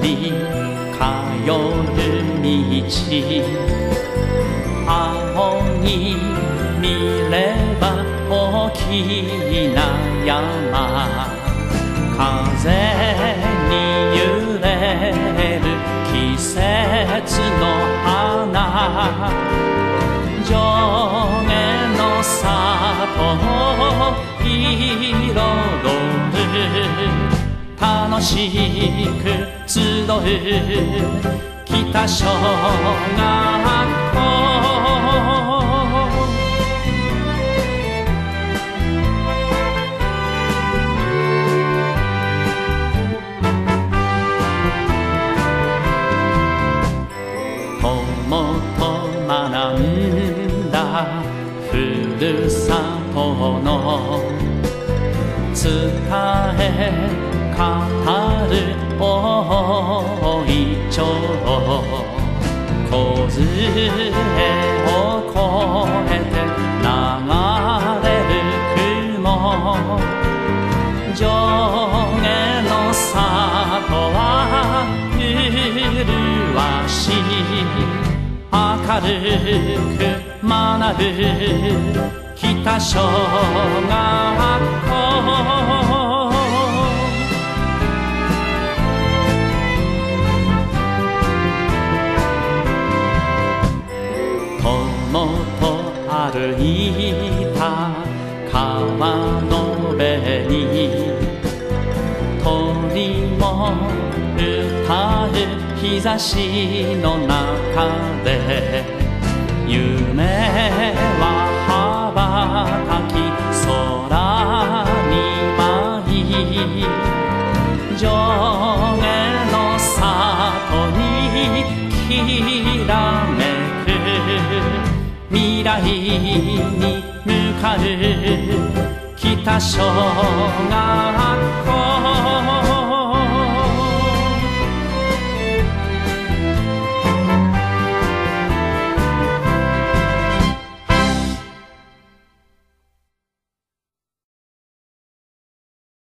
り通る道、青に見れば大きな山、風に揺れる季節の花、上下の里を彩る、楽しく集う北小学校。友と学んだふるさとの伝え語る大いちょう、梢を越えて流れる雲、上下の里は麗しい、明るく学ぶ北小学校。友と歩いた川の辺に、鳥も歌う日差しの中で、夢は羽ばたき空に舞い、上下の里にきらめく未来に向かう北小学校。